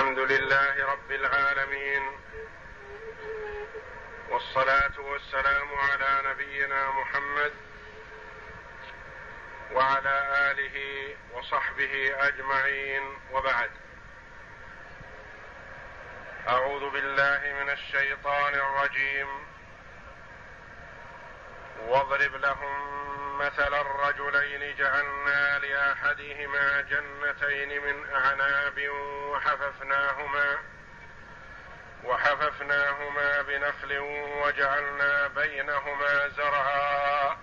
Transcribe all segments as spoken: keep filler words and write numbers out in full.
الحمد لله رب العالمين، والصلاة والسلام على نبينا محمد وعلى آله وصحبه أجمعين، وبعد. أعوذ بالله من الشيطان الرجيم. واضرب لهم مثل الرجلين جعلنا لأحدهما جنتين من أعناب وحففناهما وحففناهما بنخل وجعلنا بينهما زرعا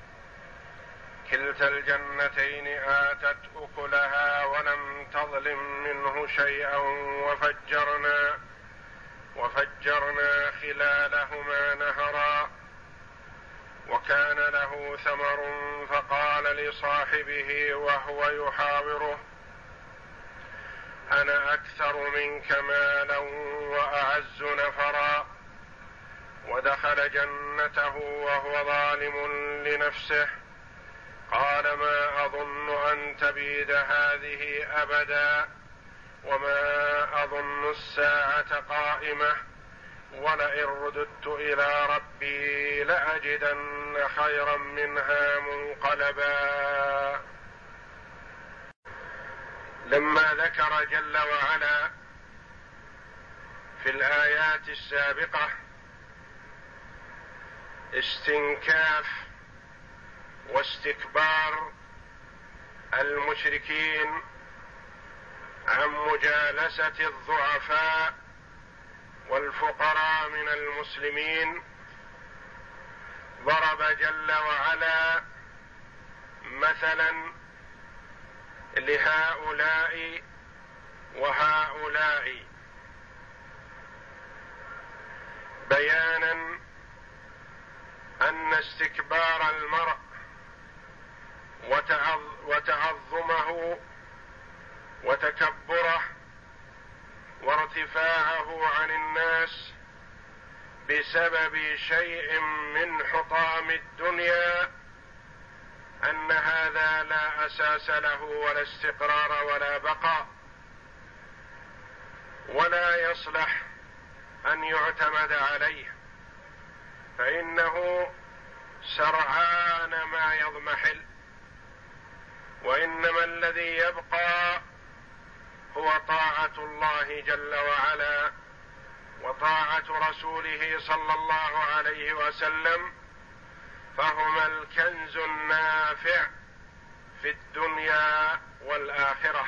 كلتا الجنتين آتت أكلها ولم تظلم منه شيئا وفجرنا وفجرنا خلالهما نهرا وكان له ثمر فقال لصاحبه وهو يحاوره أنا أكثر منك مالا وأعز نفرا ودخل جنته وهو ظالم لنفسه قال ما أظن أن تبيد هذه أبدا وما أظن الساعة قائمة ولئن رددت إلى ربي لأجدن خيرا منها منقلبا. لما ذكر جل وعلا في الآيات السابقة استنكاف واستكبار المشركين عن مجالسة الضعفاء والفقراء من المسلمين، ضرب جل وعلا مثلا لهؤلاء وهؤلاء بيانا أن استكبار المرء وتعظمه وتكبره وارتفاعه عن الناس بسبب شيء من حطام الدنيا أن هذا لا أساس له ولا استقرار ولا بقاء، ولا يصلح أن يعتمد عليه، فإنه سرعان ما يضمحل، وإنما الذي يبقى هو طاعة الله جل وعلا وطاعة رسوله صلى الله عليه وسلم، فهما الكنز النافع في الدنيا والآخرة.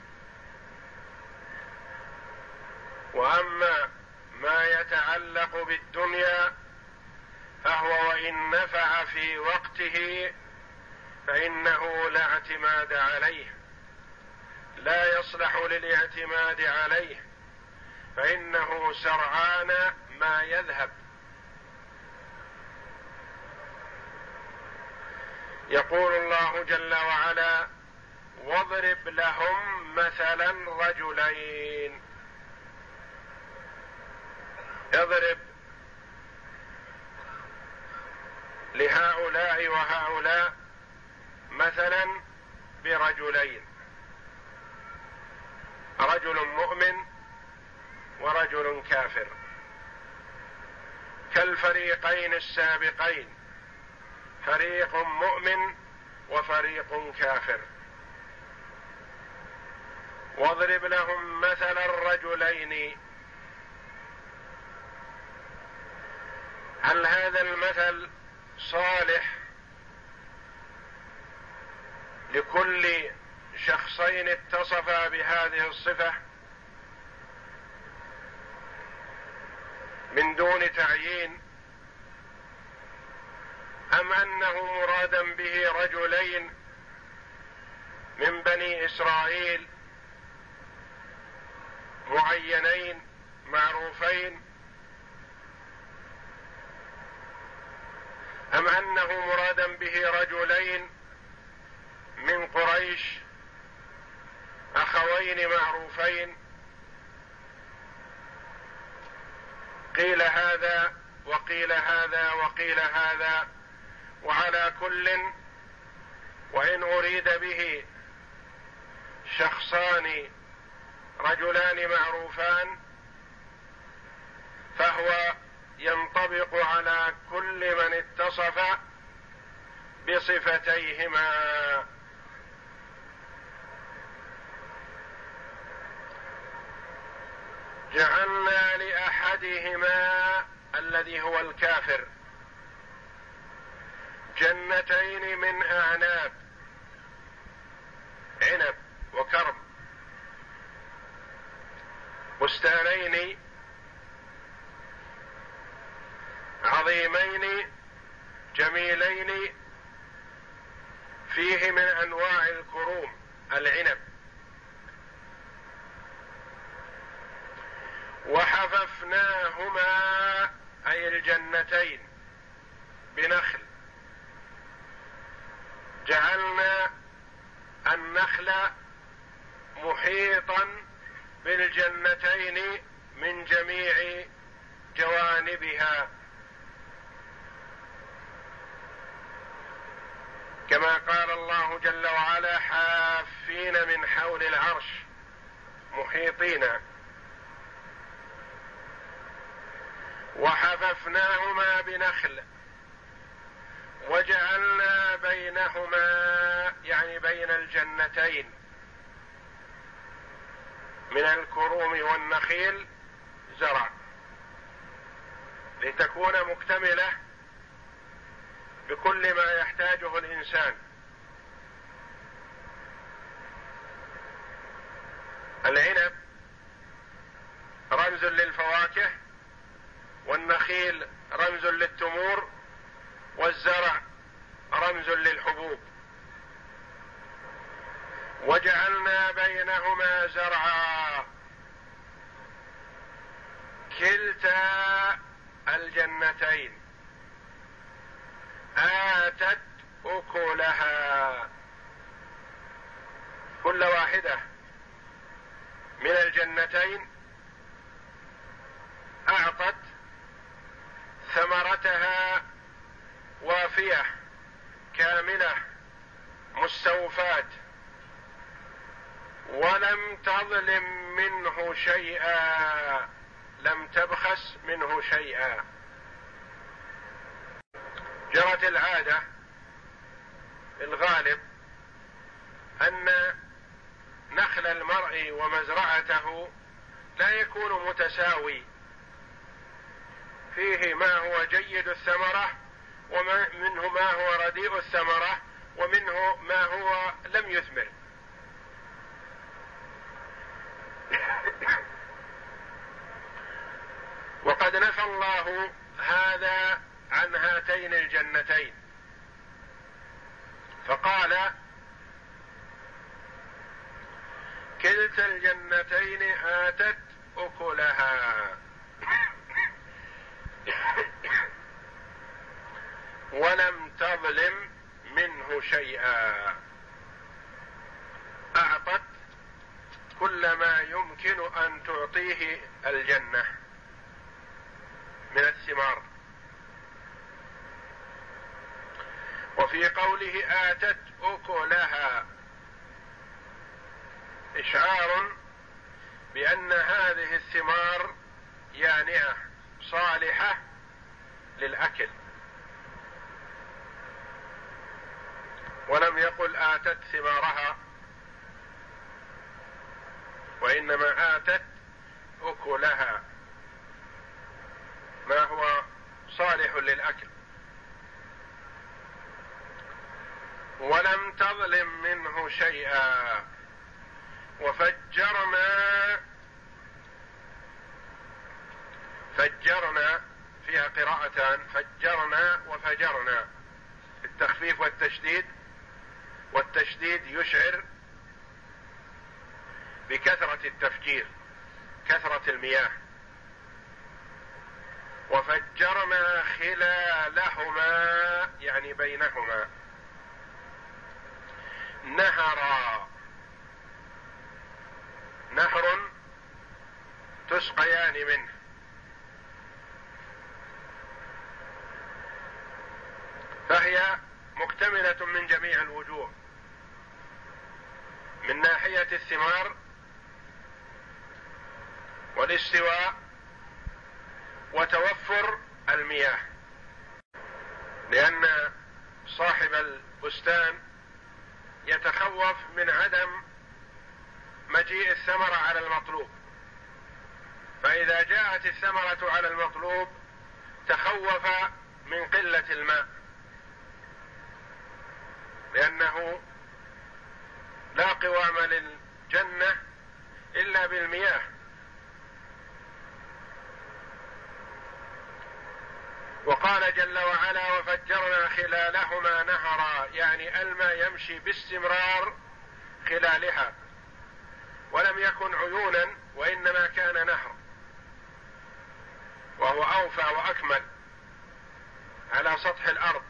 وأما ما يتعلق بالدنيا فهو وإن نفع في وقته فإنه لا اعتماد عليه، لا يصلح للاعتماد عليه، فإنه سرعان ما يذهب. يقول الله جل وعلا واضرب لهم مثلا رجلين. اضرب لهؤلاء وهؤلاء مثلا برجلين، رجل مؤمن ورجل كافر، كالفريقين السابقين، فريق مؤمن وفريق كافر. واضرب لهم مثل الرجلين. هل هذا المثل صالح لكل شخصين اتصفا بهذه الصفة من دون تعيين، أم أنه مرادا به رجلين من بني إسرائيل معينين معروفين، أم أنه مرادا به رجلين من قريش أخوين معروفين؟ قيل هذا وقيل هذا وقيل هذا، وعلى كل وإن أريد به شخصان رجلان معروفان فهو ينطبق على كل من اتصف بصفتيهما. جعلنا لأحدهما الذي هو الكافر جنتين من أعناب، عنب وكرم، بستانين عظيمين جميلين فيه من أنواع الكروم العنب، وحففناهما أي الجنتين بنخل، جعلنا النخل محيطا بالجنتين من جميع جوانبها، كما قال الله جل وعلا حافين من حول العرش محيطين. وحففناهما بنخل وجعلنا بينهما يعني بين الجنتين من الكروم والنخيل زرع لتكون مكتملة بكل ما يحتاجه الإنسان. العنب رمز للفواكه، والنخيل رمز للتمور، والزرع رمز للحبوب. وجعلنا بينهما زرعا، كلتا الجنتين آتت أكلها، كل واحدة من الجنتين أعطت ثمرتها وافية كاملة مستوفاة، ولم تظلم منه شيئا، لم تبخس منه شيئا. جرت العادة الغالب أن نخل المرء ومزرعته لا يكون متساوي، فيه ما هو جيد الثمرة ومنه ما هو رديء الثمرة ومنه ما هو لم يثمر. وقد نفى الله هذا عن هاتين الجنتين فقال كلتا الجنتين آتت أكلها ولم تظلم منه شيئا، أعطت كل ما يمكن أن تعطيه الجنة من الثمار. وفي قوله آتت أكلها إشعار بأن هذه الثمار يانعة صالحة للأكل، ولم يقل آتت ثمارها، وإنما آتت أكلها ما هو صالح للأكل. ولم تظلم منه شيئا. وفجرنا، فجرنا فيها قراءتان، فجرنا وفجرنا، التخفيف والتشديد، والتشديد يشعر بكثرة التفجير، كثرة المياه. وفجرنا خلالهما يعني بينهما نهرا، نهر تسقيان منه، فهي مكتملة من جميع الوجوه، من ناحية الثمار والاستواء وتوفر المياه، لأن صاحب البستان يتخوف من عدم مجيء الثمرة على المطلوب، فإذا جاءت الثمرة على المطلوب تخوف من قلة الماء، لأنه لا قوام للجنة إلا بالمياه. وقال جل وعلا: وفجرنا خلالهما نهرا، يعني الماء يمشي باستمرار خلالها، ولم يكن عيونا وإنما كان نهر، وهو أوفى وأكمل على سطح الأرض.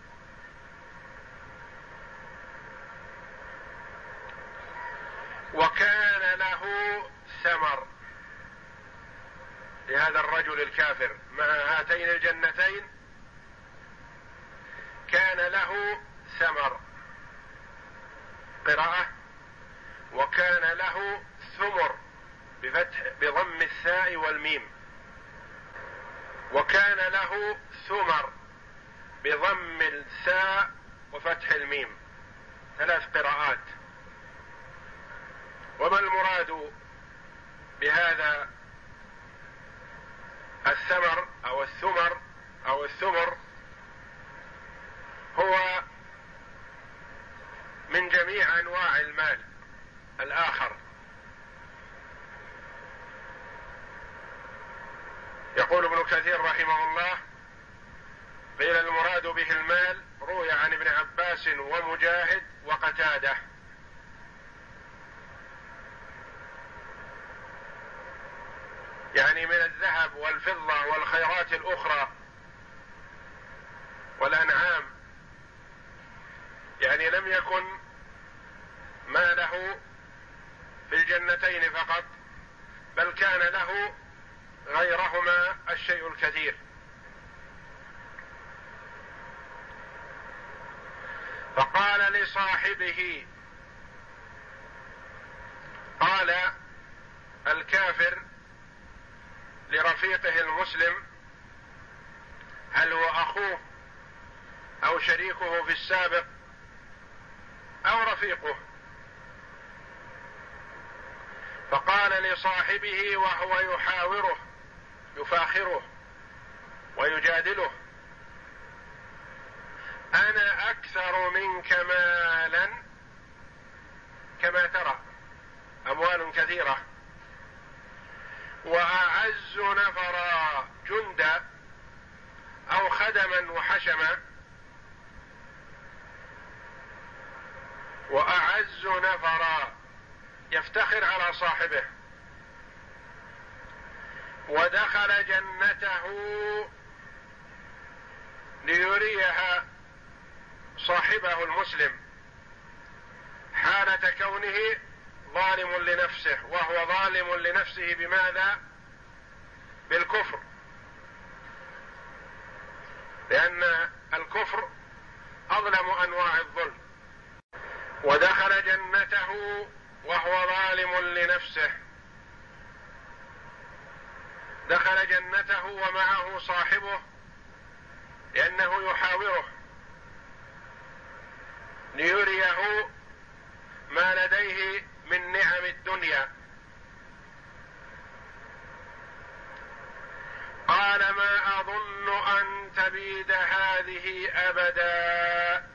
وكان له ثمر لهذا الرجل الكافر مع هاتين الجنتين، كان له ثمر، قراءة وكان له ثمر بفتح بضم الثاء والميم، وكان له ثمر بضم الثاء وفتح الميم، ثلاث قراءات. وما المراد بهذا الثمر أو الثمر أو الثمر؟ هو من جميع أنواع المال الآخر. يقول ابن كثير رحمه الله: قيل المراد به المال، روي عن ابن عباس ومجاهد وقتادة. يعني من الذهب والفضة والخيرات الأخرى والأنعام، يعني لم يكن ما له في الجنتين فقط، بل كان له غيرهما الشيء الكثير. فقال لصاحبه، قال الكافر لرفيقه المسلم: هل هو أخوه أو شريكه في السابق أو رفيقه؟ فقال لصاحبه وهو يحاوره يفاخره ويجادله: أنا أكثر منك مالا، كما ترى أموال كثيرة، وأعز نفرا، جندا أو خدما وحشما، وأعز نفرا، يفتخر على صاحبه. ودخل جنته ليريها صاحبه المسلم حالة كونه ظالم لنفسه، وهو ظالم لنفسه بماذا؟ بالكفر، لأن الكفر أظلم أنواع الظلم. ودخل جنته وهو ظالم لنفسه، دخل جنته ومعه صاحبه لأنه يحاوره ليريه ما لديه من نعم الدنيا. قال: ما أظن أن تبيد هذه أبدا،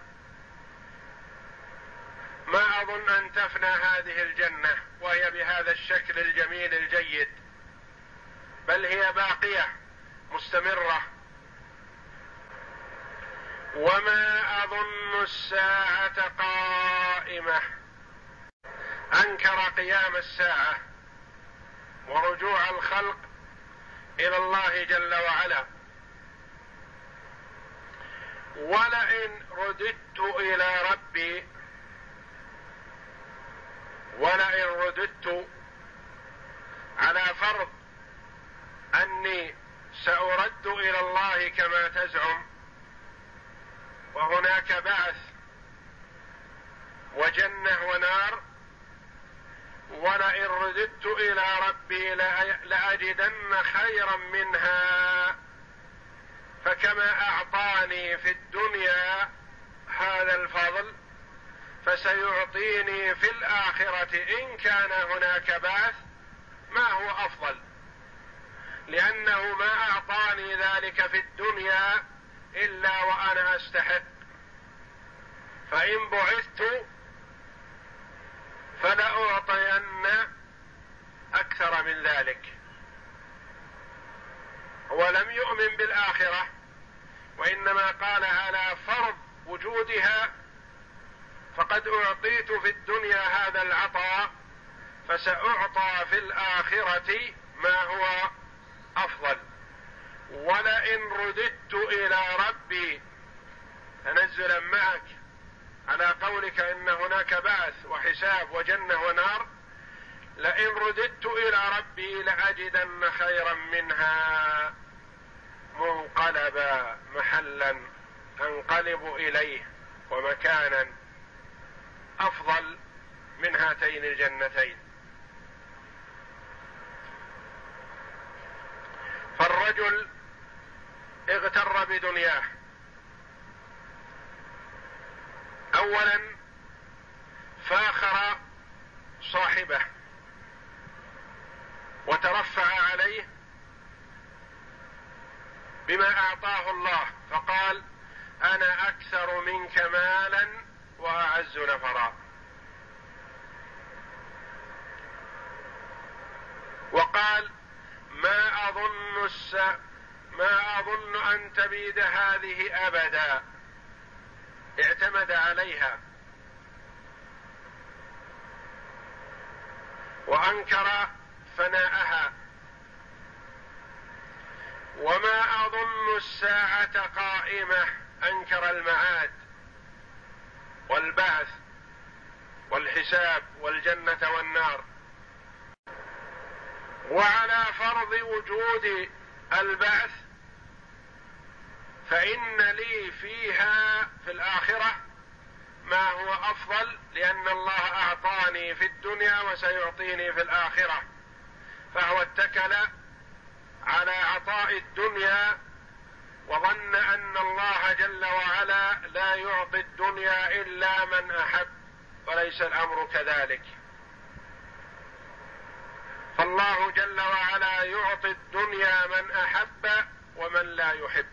ما أظن أن تفنى هذه الجنة وهي بهذا الشكل الجميل الجيد، بل هي باقية مستمرة. وما أظن الساعة قائمة، أنكر قيام الساعة ورجوع الخلق إلى الله جل وعلا. ولئن رددت إلى ربي، ولئن رددت على فرض أني سأرد إلى الله كما تزعم، وهناك بعث وجنة ونار، ولئن رددت إلى ربي لأجدن خيرا منها، فكما أعطاني في الدنيا هذا الفضل فسيعطيني في الآخرة إن كان هناك بعث ما هو أفضل، لأنه ما أعطاني ذلك في الدنيا إلا وأنا أستحق، فإن بعثت فلأعطين أكثر من ذلك. ولم يؤمن بالآخرة، وإنما قال على فرض وجودها، فقد أعطيت في الدنيا هذا العطاء فسأعطى في الآخرة ما هو أفضل. ولئن رددت إلى ربي، تنزلا معك على قولك إن هناك بعث وحساب وجنة ونار، لئن رددت إلى ربي لأجدن خيرا منها منقلبا، محلا أنقلب إليه ومكانا أفضل من هاتين الجنتين. فالرجل اغتر بدنياه، أولا فاخر صاحبه وترفع عليه بما أعطاه الله، فقال أنا أكثر منك مالا وأعز نفرا. وقال ما أظن الس... ما أظن أن تبيد هذه أبدا، اعتمد عليها وأنكر فناءها. وما أظن الساعة قائمة، أنكر المعاد والبعث والحساب والجنة والنار. وعلى فرض وجود البعث فإن لي فيها في الآخرة ما هو أفضل، لأن الله أعطاني في الدنيا وسيعطيني في الآخرة، فهو اتكل على عطاء الدنيا وظن أن الله جل وعلا لا يعطي الدنيا إلا من أحب، وليس الأمر كذلك. فالله جل وعلا يعطي الدنيا من أحب ومن لا يحب،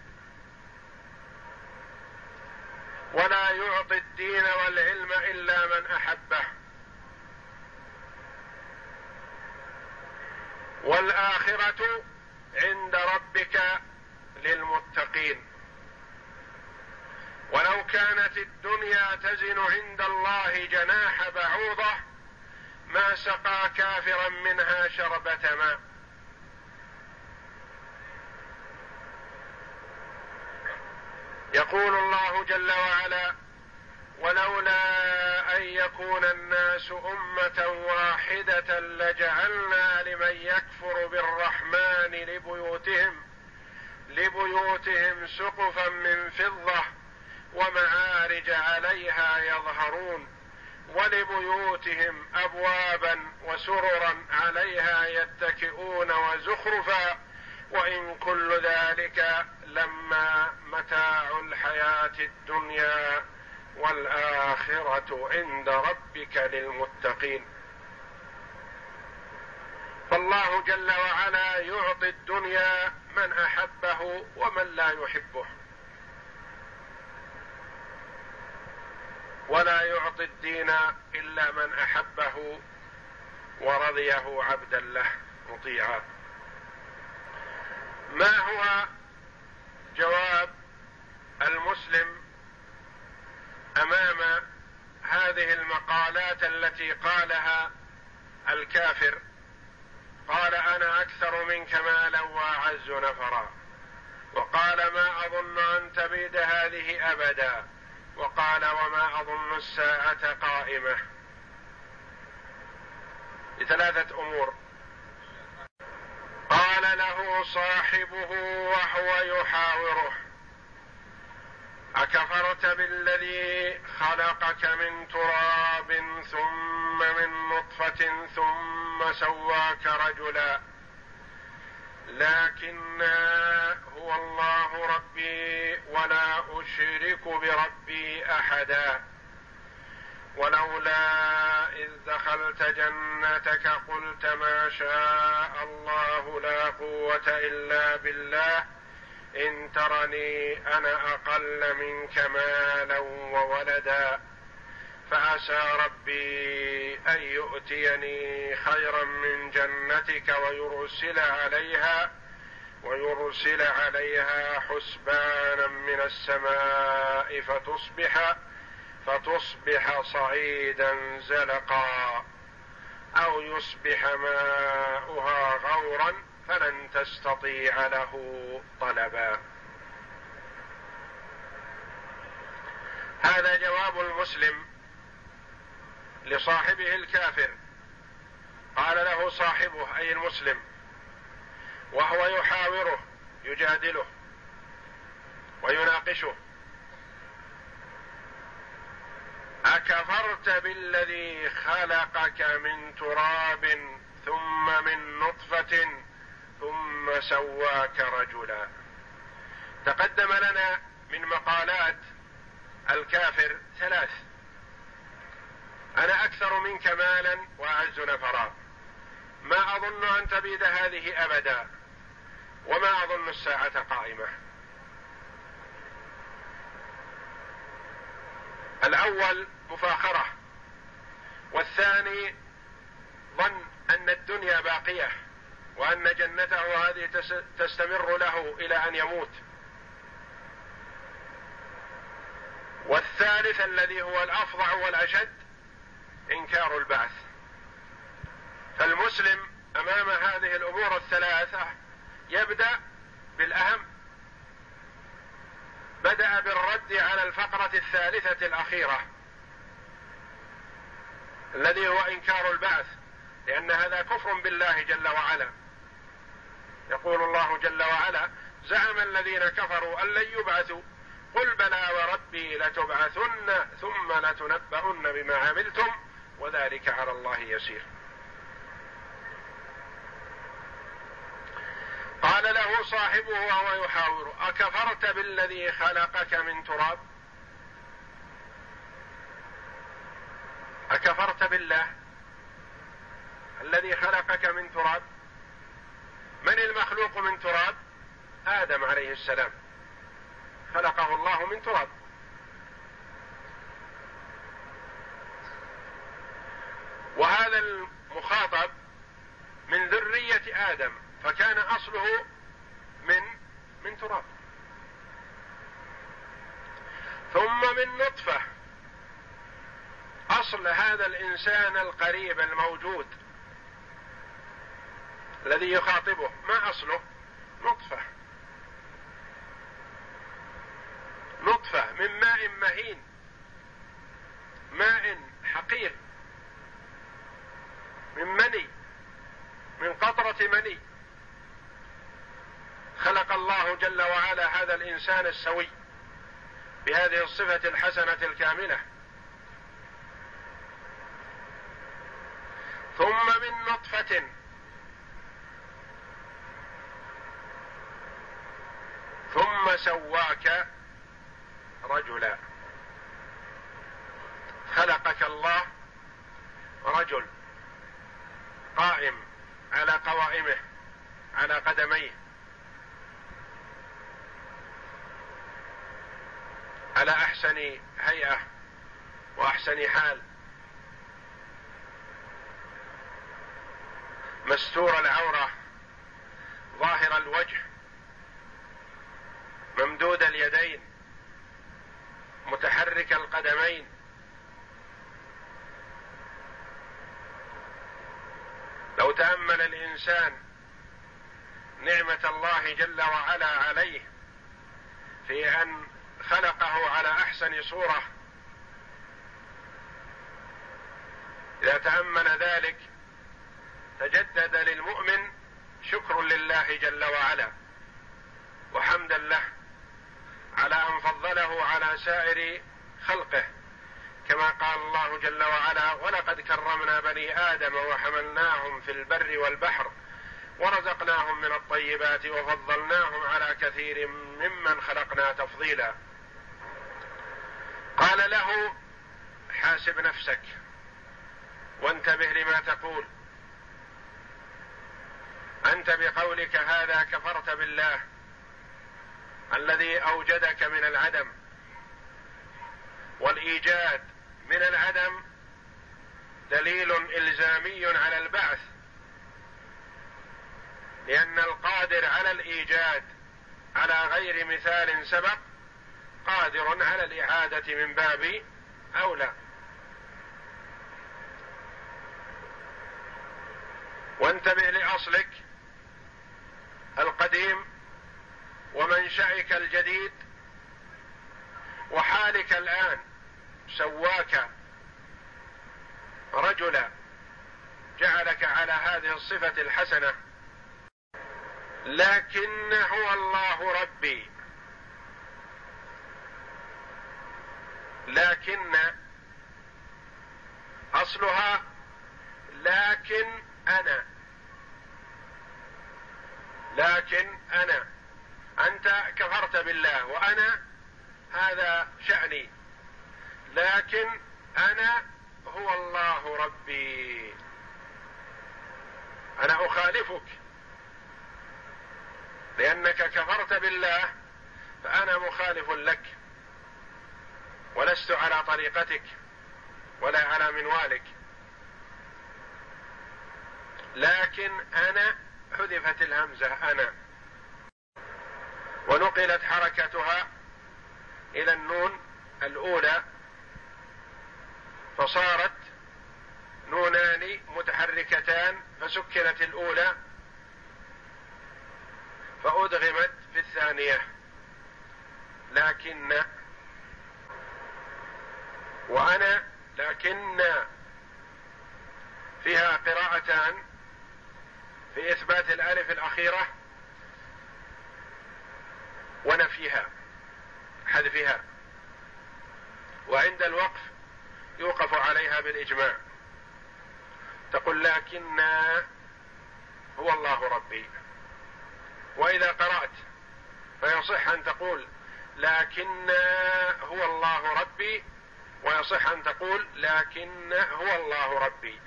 ولا يعطي الدين والعلم إلا من أحبه. والآخرة عند ربك للمتقين. ولو كانت الدنيا تزن عند الله جناح بعوضة ما سقى كافرا منها شربة ماء. يقول الله جل وعلا ولولا أن يكون الناس أمة واحدة لجعلنا لمن يكفر بالرحمن لبيوتهم لبيوتهم سقفا من فضة ومعارج عليها يظهرون ولبيوتهم أبوابا وسررا عليها يتكئون وزخرفا وإن كل ذلك لما متاع الحياة الدنيا والآخرة عند ربك للمتقين. فالله جل وعلا يعطي الدنيا من أحبه ومن لا يحبه، ولا يعطي الدين إلا من أحبه ورضيه عبدا له مطيعا. ما هو جواب المسلم أمام هذه المقالات التي قالها الكافر؟ قال أنا أكثر منك مالا وأعز نفرا، وقال ما أظن أن تبيد هذه أبدا، وقال وما أظن الساعة قائمة، لثلاثة أمور. قال له صاحبه وهو يحاوره أكفرت بالذي خلقك من تراب ثم من نطفة ثم سواك رجلا لكن هو الله ربي ولا أشرك بربي أحدا ولولا إذ دخلت جنتك قلت ما شاء الله لا قوة إلا بالله إن ترني أنا أقل منك مالا وولدا فعسى ربي أن يؤتيني خيرا من جنتك ويرسل عليها ويرسل عليها حسبانا من السماء فتصبح فتصبح صعيدا زلقا أو يصبح ماؤها غورا فلن تستطيع له طلبا. هذا جواب المسلم لصاحبه الكافر. قال له صاحبه أي المسلم وهو يحاوره يجادله ويناقشه: أكفرت بالذي خلقك من تراب ثم من نطفة ثم سواك رجلا. تقدم لنا من مقالات الكافر ثلاث: أنا أكثر منك مالا وأعز نفرا، ما أظن أن تبيد هذه أبدا، وما أظن الساعة قائمة. الأول مفاخرة، والثاني ظن أن الدنيا باقية وأن جنته هذه تستمر له إلى أن يموت. والثالث الذي هو الأفظع والأشد إنكار البعث. فالمسلم أمام هذه الأمور الثلاثة يبدأ بالأهم، بدأ بالرد على الفقرة الثالثة الأخيرة الذي هو إنكار البعث، لأن هذا كفر بالله جل وعلا. يقول الله جل وعلا: زعم الذين كفروا أن لن يبعثوا قل بلى وربي لتبعثن ثم لتنبؤن بما عملتم وذلك على الله يسير. قال له صاحبه وهو يحاور: أكفرت بالذي خلقك من تراب؟ أكفرت بالله الذي خلقك من تراب؟ من المخلوق من تراب؟ آدم عليه السلام، خلقه الله من تراب. وهذا المخاطب من ذرية آدم، فكان أصله من من تراب، ثم من نطفة. أصل هذا الإنسان القريب الموجود الذي يخاطبه ما أصله؟ نطفة، نطفة من ماء مهين، ماء حقير، من مني، من قطرة مني. خلق الله جل وعلا هذا الإنسان السوي بهذه الصفة الحسنة الكاملة. ثم من نطفة، ثم سواك رجلا. خلقك الله رجل قائم على قوائمه، على قدميه، على أحسن هيئة وأحسن حال، مستور العورة، ظاهر الوجه، ممدود اليدين، متحرك القدمين. لو تأمل الإنسان نعمة الله جل وعلا عليه في أن خلقه على أحسن صورة، إذا تأمل ذلك تجدد للمؤمن شكر لله جل وعلا وحمدا له على أن فضله على سائر خلقه، كما قال الله جل وعلا: ولقد كرمنا بني آدم وحملناهم في البر والبحر ورزقناهم من الطيبات وفضلناهم على كثير ممن خلقنا تفضيلا. قال له: حاسب نفسك وانتبه لما تقول، أنت بقولك هذا كفرت بالله الذي أوجدك من العدم، والإيجاد من العدم دليل إلزامي على البعث، لأن القادر على الإيجاد على غير مثال سبق قادر على الإعادة من باب أولى. وانتبه لأصلك القديم ومنشأك الجديد وحالك الآن، سواك رجلا جعلك على هذه الصفة الحسنة. لكن هو الله ربي، لكن أصلها لكن أنا، لكن أنا، أنت كفرت بالله وأنا هذا شأني، لكن أنا هو الله ربي، أنا أخالفك لأنك كفرت بالله، فأنا مخالف لك ولست على طريقتك ولا على منوالك. لكن أنا حذفت الهمزة أنا، ونقلت حركتها إلى النون الأولى، فصارت نونان متحركتان، فسكنت الأولى فأدغمت في الثانية. لكن وأنا، لكن فيها قراءتان في إثبات الألف الأخيرة ونفيها حذفها، وعند الوقف يوقف عليها بالإجماع، تقول لكن هو الله ربي. وإذا قرأت فيصح أن تقول لكن هو الله ربي، ويصح أن تقول لكن هو الله ربي.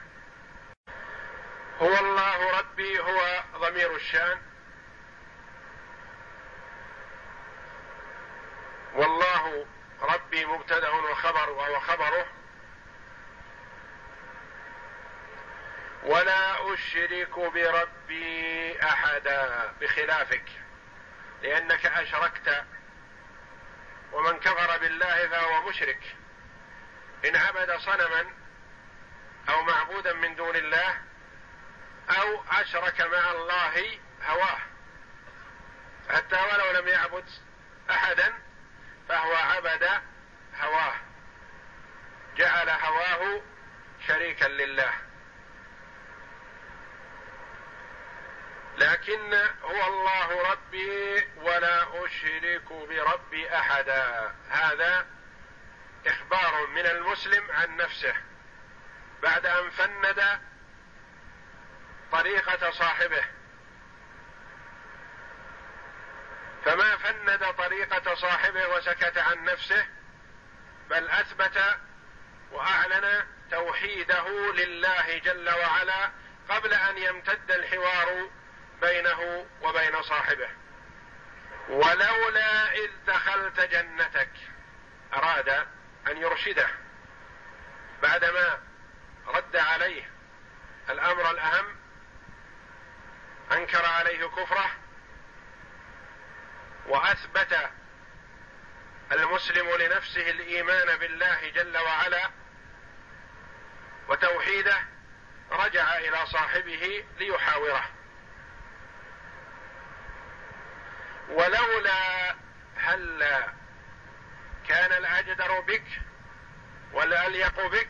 هو الله ربي هو ضمير الشان، والله ربي مبتدأ وخبر وهو خبره. ولا أشرك بربي أحدا، بخلافك، لأنك أشركت، ومن كفر بالله فهو مشرك إن عبد صنما أو معبودا من دون الله أو أشرك مع الله هواه، حتى ولو لم يعبد أحدا فهو عبد هواه، جعل هواه شريكا لله. لكن هو الله ربي ولا أشرك بربي أحدا، هذا إخبار من المسلم عن نفسه بعد أن فند طريقة صاحبه، فما فند طريقة صاحبه وسكت عن نفسه، بل أثبت وأعلن توحيده لله جل وعلا قبل أن يمتد الحوار بينه وبين صاحبه. ولولا إذ دخلت جنتك، أراد أن يرشده بعدما رد عليه الأمر الأهم، أنكر عليه كفره وأثبت المسلم لنفسه الإيمان بالله جل وعلا وتوحيده، رجع إلى صاحبه ليحاوره. ولولا هلا كان الأجدر بك والأليق بك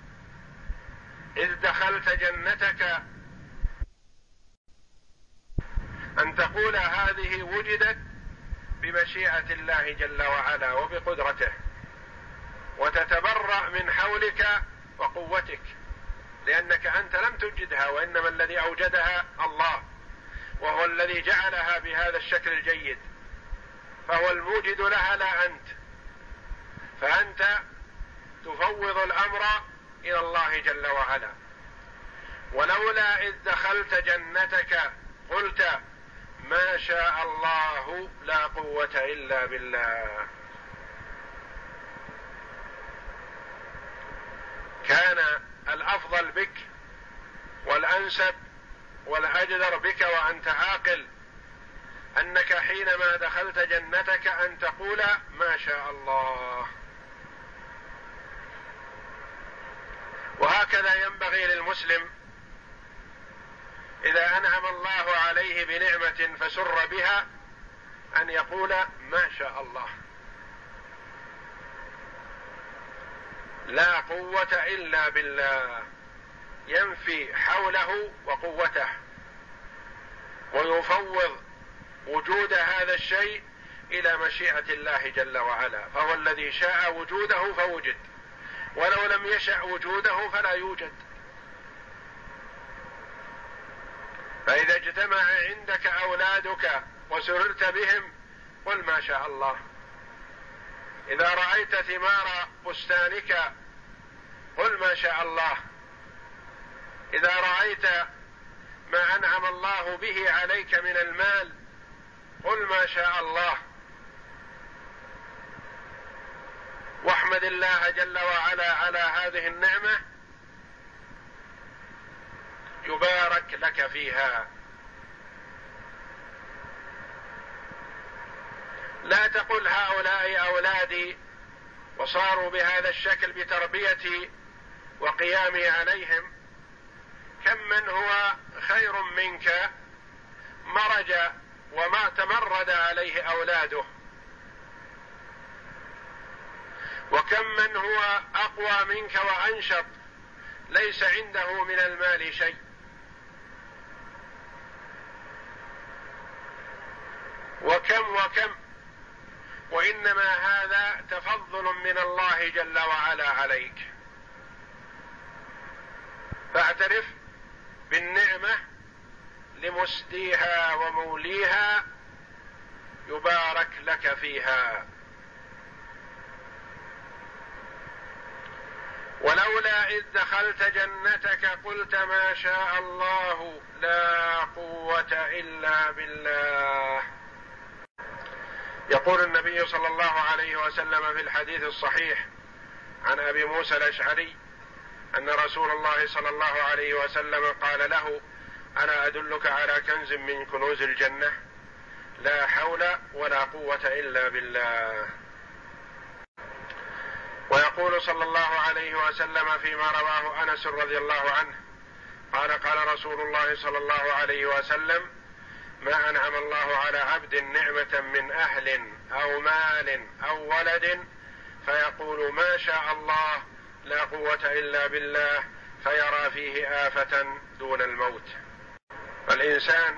إذ دخلت جنتك أن تقول هذه وجدت بمشيئة الله جل وعلا وبقدرته، وتتبرأ من حولك وقوتك، لأنك أنت لم توجدها، وإنما الذي أوجدها الله، وهو الذي جعلها بهذا الشكل الجيد، فهو الموجد لها لا أنت. فأنت تفوض الأمر إلى الله جل وعلا. ولولا إذ دخلت جنتك قلت ما شاء الله لا قوة إلا بالله. كان الأفضل بك والأنسب والأجدر بك وأنت عاقل أنك حينما دخلت جنتك أن تقول ما شاء الله. وهكذا ينبغي للمسلم إذا أنعم الله عليه بنعمة فسر بها أن يقول ما شاء الله، لا قوة إلا بالله، ينفي حوله وقوته، ويفوض وجود هذا الشيء إلى مشيئة الله جل وعلا، فهو الذي شاء وجوده فوجد، ولو لم يشأ وجوده فلا يوجد. فإذا اجتمع عندك أولادك وسررت بهم قل ما شاء الله. إذا رأيت ثمار بستانك قل ما شاء الله. إذا رأيت ما أنعم الله به عليك من المال قل ما شاء الله، واحمد الله جل وعلا على هذه النعمة يبارك لك فيها. لا تقل هؤلاء أولادي وصاروا بهذا الشكل بتربيتي وقيامي عليهم، كم من هو خير منك مرج وما تمرد عليه أولاده، وكم من هو أقوى منك وأنشط ليس عنده من المال شيء. وكم وكم وإنما هذا تفضل من الله جل وعلا عليك. فاعترف بالنعمة لمسديها وموليها يبارك لك فيها. ولولا إذ دخلت جنتك قلت ما شاء الله لا قوة إلا بالله. يقول النبي صلى الله عليه وسلم في الحديث الصحيح عن أبي موسى الأشعري أن رسول الله صلى الله عليه وسلم قال له ألا أدلك على كنز من كنوز الجنة لا حول ولا قوة إلا بالله. ويقول صلى الله عليه وسلم فيما رواه أنس رضي الله عنه قال قال رسول الله صلى الله عليه وسلم ما أنعم الله على عبد نعمة من أهل أو مال أو ولد فيقول ما شاء الله لا قوة إلا بالله فيرى فيه آفة دون الموت. فالإنسان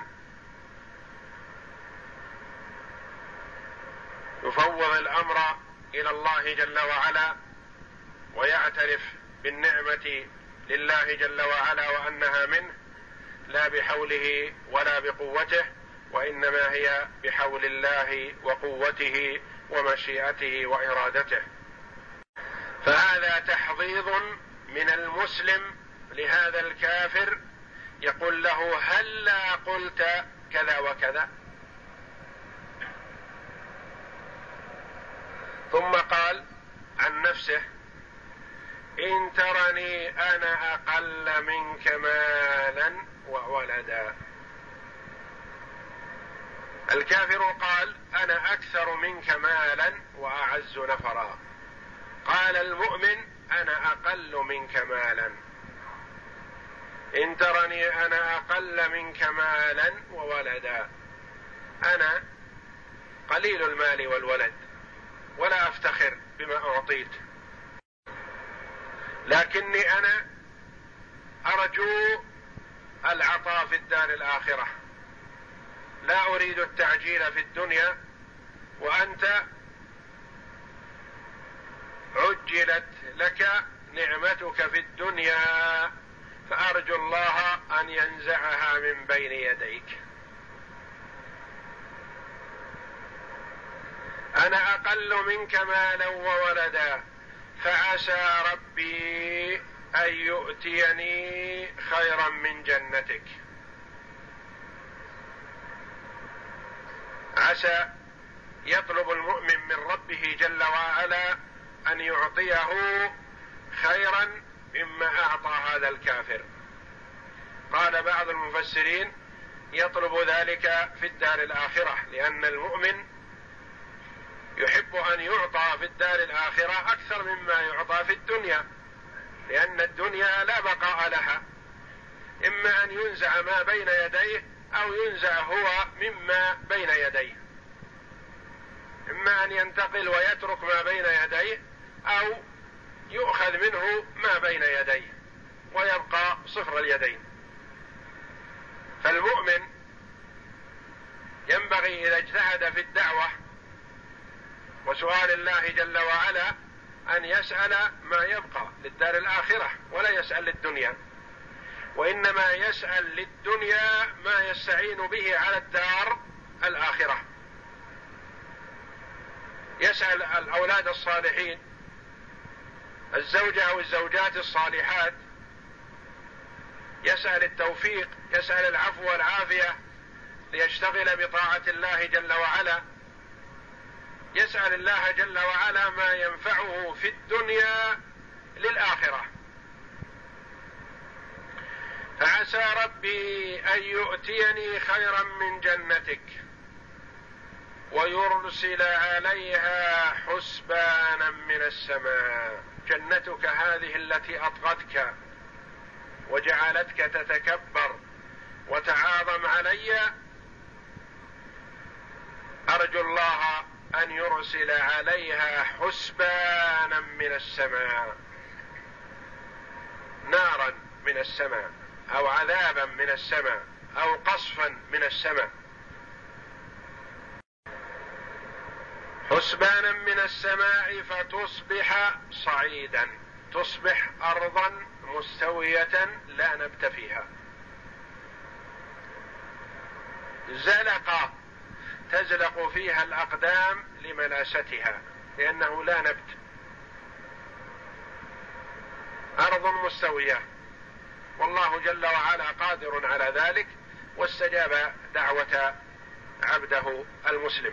يفوض الأمر إلى الله جل وعلا ويعترف بالنعمة لله جل وعلا وأنها منه لا بحوله ولا بقوته، وإنما هي بحول الله وقوته ومشيئته وإرادته. فهذا تحضيض من المسلم لهذا الكافر يقول له هلا قلت كذا وكذا. ثم قال عن نفسه إن ترني أنا أقل منك مالا وولدا. الكافر قال أنا أكثر منك مالا وأعز نفرا. قال المؤمن أنا أقل منك مالا. إن ترني أنا أقل منك مالا وولدا، أنا قليل المال والولد ولا أفتخر بما أعطيت، لكني أنا أرجو العطاء في الدار الآخرة، لا أريد التعجيل في الدنيا وأنت عجلت لك نعمتك في الدنيا، فأرجو الله أن ينزعها من بين يديك. أنا أقل منك مالا وولدا، فعسى ربي أن يؤتيني خيرا من جنتك. عسى يطلب المؤمن من ربه جل وعلا أن يعطيه خيرا مما أعطى هذا الكافر. قال بعض المفسرين يطلب ذلك في الدار الآخرة، لأن المؤمن يحب أن يعطى في الدار الآخرة أكثر مما يعطى في الدنيا، لأن الدنيا لا بقاء لها، إما أن ينزع ما بين يديه أو ينزع هو مما بين يديه، إما أن ينتقل ويترك ما بين يديه أو يؤخذ منه ما بين يديه ويبقى صفر اليدين. فالمؤمن ينبغي إذا اجتهد في الدعوة وسؤال الله جل وعلا أن يسأل ما يبقى للدار الآخرة ولا يسأل للدنيا، وإنما يسأل للدنيا ما يستعين به على الدار الآخرة. يسأل الأولاد الصالحين، الزوجة أو الزوجات الصالحات، يسأل التوفيق، يسأل العفو والعافية ليشتغل بطاعة الله جل وعلا، يسأل الله جل وعلا ما ينفعه في الدنيا للآخرة. فعسى ربي أن يؤتيني خيرا من جنتك ويرسل عليها حسبانا من السماء. جنتك هذه التي أطغتك وجعلتك تتكبر وتعاظم علي، أرجو الله أن يرسل عليها حسبانا من السماء، نارا من السماء أو عذابا من السماء أو قصفا من السماء. حسبانا من السماء فتصبح صعيدا، تصبح أرضا مستوية لا نبت فيها. زلق، تزلق فيها الأقدام لملاستها لأنه لا نبت. أرض مستوية، والله جل وعلا قادر على ذلك، واستجاب دعوة عبده المسلم.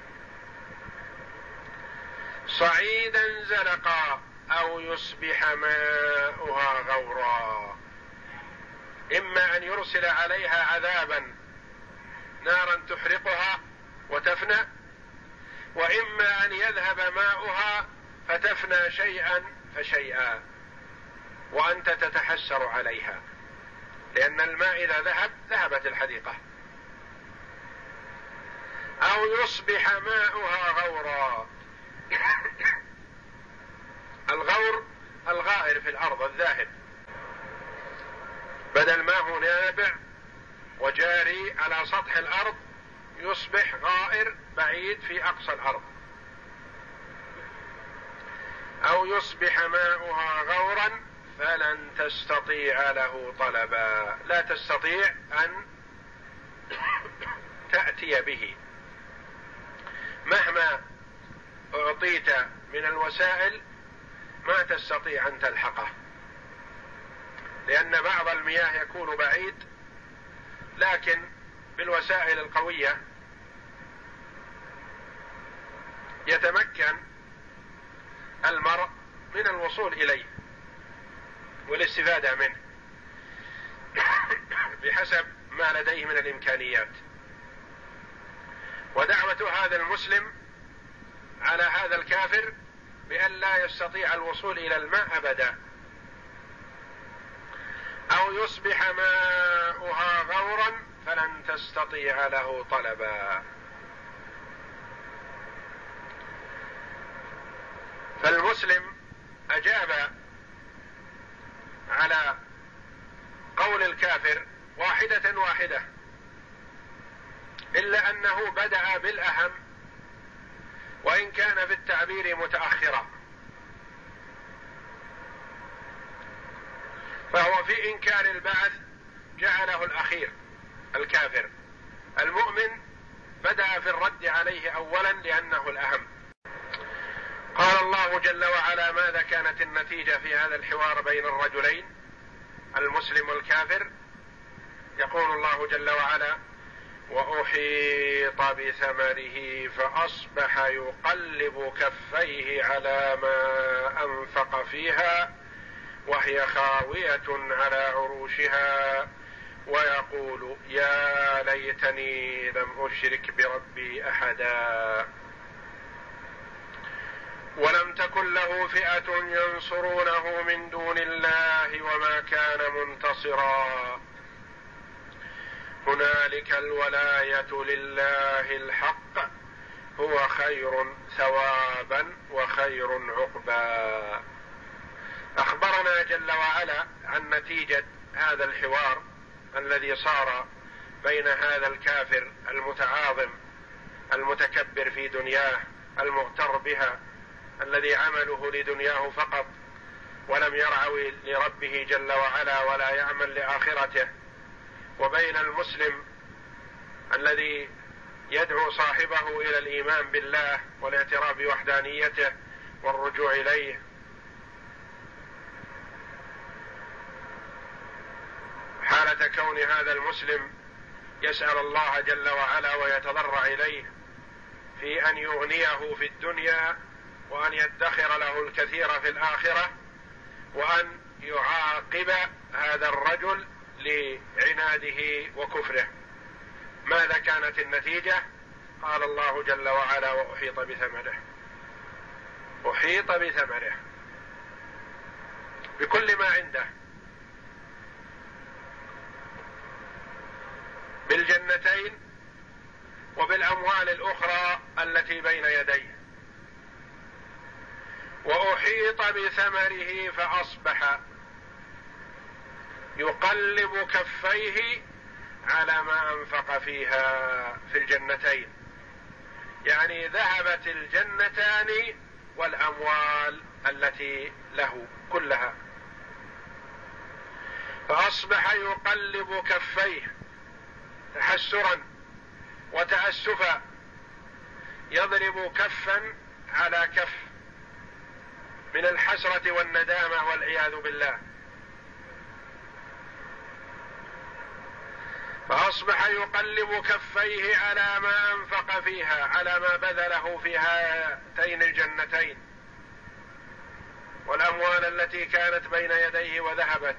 صعيدا زلقا أو يصبح ماؤها غورا، إما أن يرسل عليها عذابا نارا تحرقها وتفنى، وإما أن يذهب ماؤها فتفنى شيئا فشيئا وأنت تتحسر عليها، لأن الماء إذا ذهب ذهبت الحديقة. أو يصبح ماؤها غورا. الغور الغائر في الأرض الذاهب، بدل ما هو نابع وجاري على سطح الأرض يصبح غائر بعيد في أقصى الأرض. أو يصبح ماؤها غورا فلن تستطيع له طلبا، لا تستطيع أن تأتي به مهما أعطيت من الوسائل، ما تستطيع أن تلحقه، لأن بعض المياه يكون بعيد، لكن بالوسائل القوية يتمكن المرء من الوصول إليه والاستفادة منه بحسب ما لديه من الإمكانيات. ودعوة هذا المسلم على هذا الكافر بأن لا يستطيع الوصول إلى الماء أبدا. أو يصبح ماؤها غورا فلن تستطيع له طلبا. فالمسلم أجاب على قول الكافر واحدة واحدة، إلا أنه بدأ بالأهم وإن كان في التعبير متأخرا، فهو في إنكار البعث جعله الأخير الكافر. المؤمن بدأ في الرد عليه أولا لأنه الأهم. قال الله جل وعلا: ماذا كانت النتيجة في هذا الحوار بين الرجلين المسلم والكافر؟ يقول الله جل وعلا: وأحيط بثمره فأصبح يقلب كفيه على ما أنفق فيها وهي خاوية على عروشها ويقول يا ليتني لم أشرك بربي أحدا ولم تكن له فئة ينصرونه من دون الله وما كان منتصرا هنالك الولاية لله الحق هو خير ثوابا وخير عقبا. أخبرنا جل وعلا عن نتيجة هذا الحوار الذي صار بين هذا الكافر المتعاظم المتكبر في دنياه المغتر بها الذي عمله لدنياه فقط ولم يرعوي لربه جل وعلا ولا يعمل لآخرته، وبين المسلم الذي يدعو صاحبه إلى الإيمان بالله والاعتراف بوحدانيته والرجوع إليه. حالة كون هذا المسلم يسأل الله جل وعلا ويتضرع إليه في أن يغنيه في الدنيا وأن يدخر له الكثير في الآخرة وأن يعاقب هذا الرجل لعناده وكفره. ماذا كانت النتيجة؟ قال الله جل وعلا: وأحيط بثمره. أحيط بثمره بكل ما عنده، بالجنتين وبالأموال الأخرى التي بين يديه. وأحيط بثمره فأصبح يقلب كفيه على ما أنفق فيها في الجنتين، يعني ذهبت الجنتان والأموال التي له كلها. فأصبح يقلب كفيه تحسرا وتأسفا، يضرب كفا على كف من الحسرة والندامة والعياذ بالله. فأصبح يقلب كفيه على ما أنفق فيها، على ما بذله في هاتين الجنتين والأموال التي كانت بين يديه وذهبت،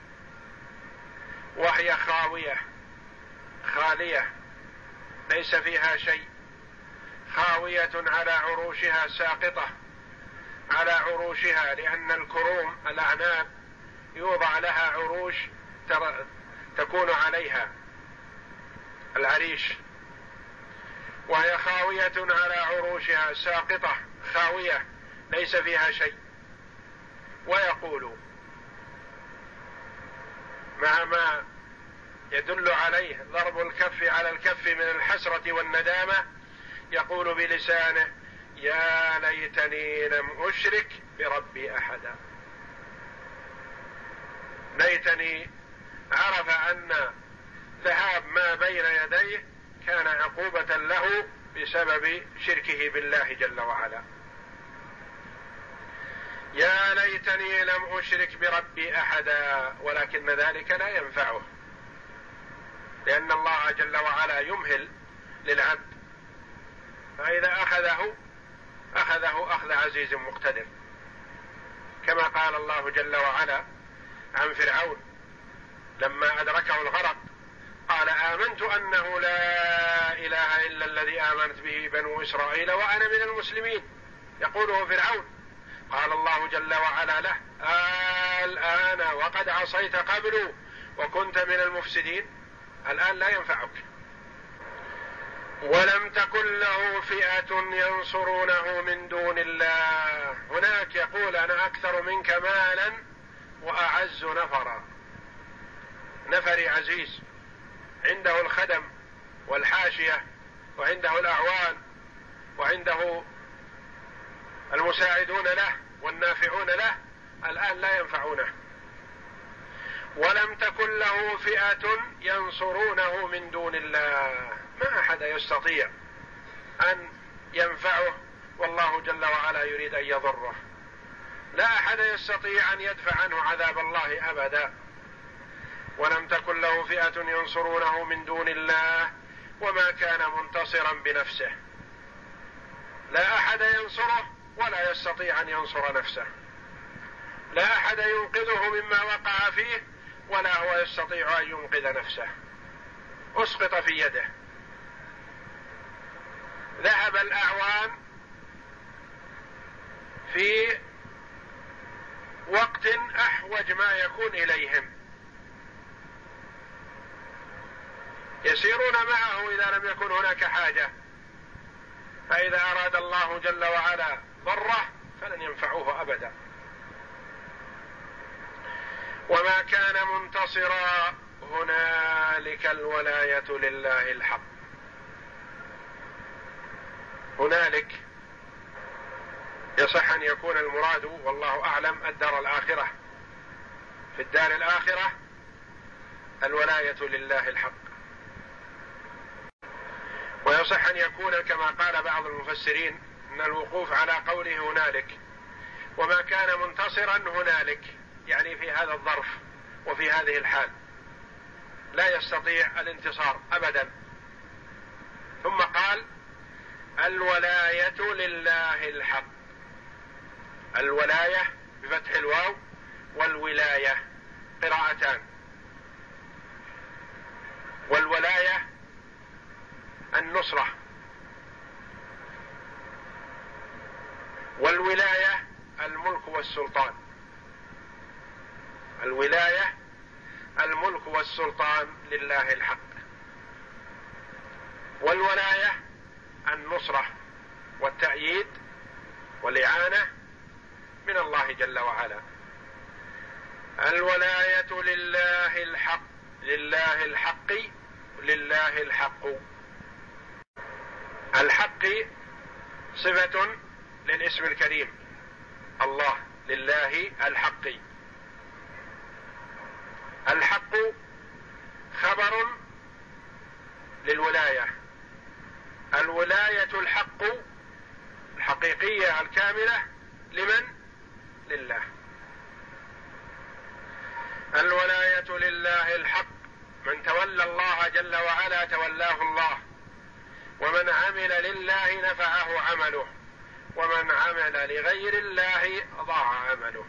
وهي خاوية خالية ليس فيها شيء، خاوية على عروشها، ساقطة على عروشها، لأن الكروم الأعناب يوضع لها عروش تكون عليها العريش، وهي خاوية على عروشها، ساقطة خاوية ليس فيها شيء. ويقول مع ما يدل عليه ضرب الكف على الكف من الحسرة والندامة، يقول بلسانه يا ليتني لم أشرك بربي أحدا. ليتني عرف أن ذهاب ما بين يديه كان عقوبة له بسبب شركه بالله جل وعلا. يا ليتني لم أشرك بربي أحدا، ولكن ذلك لا ينفعه، لأن الله جل وعلا يمهل للعبد، فإذا أخذه أخذه أخذ عزيز مقتدر، كما قال الله جل وعلا عن فرعون لما أدركه الغرق قال آمنت أنه لا إله إلا الذي آمنت به بنو إسرائيل وأنا من المسلمين، يقوله فرعون. قال الله جل وعلا له الآن وقد عصيت قبل وكنت من المفسدين، الآن لا ينفعك. ولم تكن له فئة ينصرونه من دون الله. هناك يقول أنا أكثر منك مالا وأعز نفرا، نفري عزيز، عنده الخدم والحاشية وعنده الأعوان وعنده المساعدون له والنافعون له الآن لا ينفعونه. ولم تكن له فئة ينصرونه من دون الله، ما أحد يستطيع أن ينفعه والله جل وعلا يريد أن يضره، لا أحد يستطيع أن يدفع عنه عذاب الله أبدا. ولم تكن له فئة ينصرونه من دون الله وما كان منتصرا بنفسه، لا أحد ينصره ولا يستطيع أن ينصر نفسه، لا أحد ينقذه مما وقع فيه ولا هو يستطيع أن ينقذ نفسه، أسقط في يده. ذهب الأعوان في وقت أحوج ما يكون إليهم، يسيرون معه إذا لم يكن هناك حاجة، فإذا أراد الله جل وعلا ضره فلن ينفعوه أبدا. وما كان منتصرا، هنالك الولاية لله الحق. هنالك يصح أن يكون المراد والله أعلم الدار الآخرة، في الدار الآخرة الولاية لله الحق. ويصح أن يكون كما قال بعض المفسرين أن الوقوف على قوله هنالك وما كان منتصرا هنالك، يعني في هذا الظرف وفي هذه الحال لا يستطيع الانتصار أبدا. ثم قال الولاية لله الحق، الولاية بفتح الواو والولاية قراءتان، والولاية النصرة، والولاية الملك والسلطان، الولاية الملك والسلطان لله الحق، والولاية النصرة والتأييد والإعانة من الله جل وعلا. الولاية لله الحق، لله الحق، لله الحق. الحق صفة للاسم الكريم الله، لله الحق. الحق خبر للولاية، الولاية الحق الحقيقية الكاملة لمن؟ لله. الولاية لله الحق، من تولى الله جل وعلا تولاه الله، ومن عمل لله نفعه عمله، ومن عمل لغير الله ضاع عمله.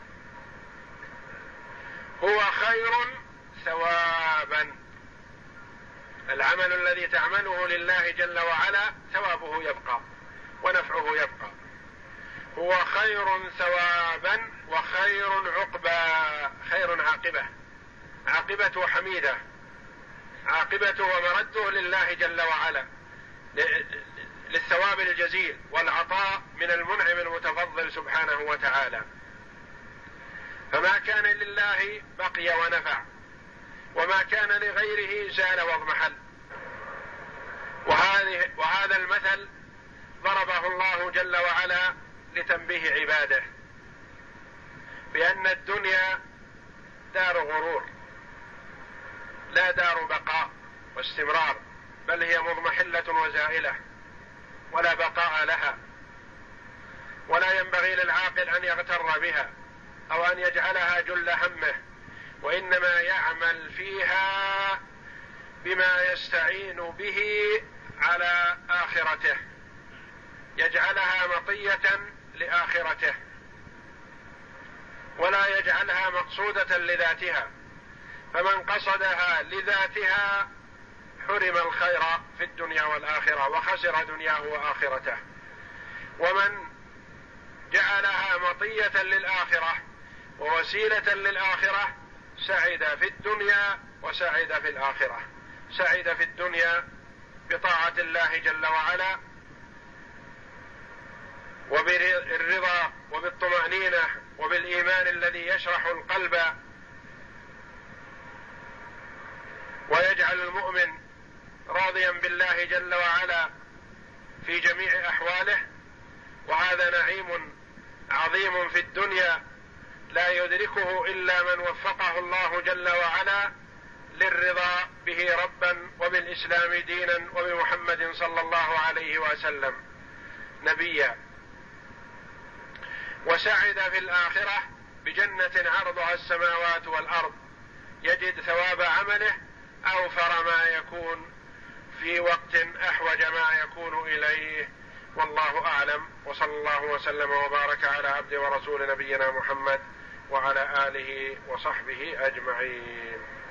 هو خير ثوابا، العمل الذي تعمله لله جل وعلا ثوابه يبقى ونفعه يبقى. هو خير ثوابا وخير عقبا، خير عاقبة، عاقبته حميدة، عاقبته ومرده لله جل وعلا للثواب الجزيل والعطاء من المنعم المتفضل سبحانه وتعالى. فما كان لله بقي ونفع، وما كان لغيره زال واضمحل. وهذه وهذا المثل ضربه الله جل وعلا لتنبيه عباده بأن الدنيا دار غرور، لا دار بقاء واستمرار، بل هي مضمحلة وزائلة ولا بقاء لها، ولا ينبغي للعاقل أن يغتر بها أو أن يجعلها جل همه، وإنما يعمل فيها بما يستعين به على آخرته، يجعلها مطية لآخرته ولا يجعلها مقصودة لذاتها. فمن قصدها لذاتها حرم الخير في الدنيا والآخرة وخسر دنياه وآخرته، ومن جعلها مطية للآخرة ووسيلة للآخرة سعد في الدنيا وسعد في الآخرة. سعد في الدنيا بطاعة الله جل وعلا وبالرضا وبالطمأنينة وبالإيمان الذي يشرح القلب ويجعل المؤمن راضيا بالله جل وعلا في جميع أحواله، وهذا نعيم عظيم في الدنيا لا يدركه إلا من وفقه الله جل وعلا للرضا به ربا وبالإسلام دينا وبمحمد صلى الله عليه وسلم نبيا. وسعد في الآخرة بجنة عرضها السماوات والأرض يجد ثواب عمله أوفر ما يكون في وقت أحوج ما يكون إليه. والله أعلم، وصلى الله وسلم وبارك على عبد ورسول نبينا محمد وعلى آله وصحبه أجمعين.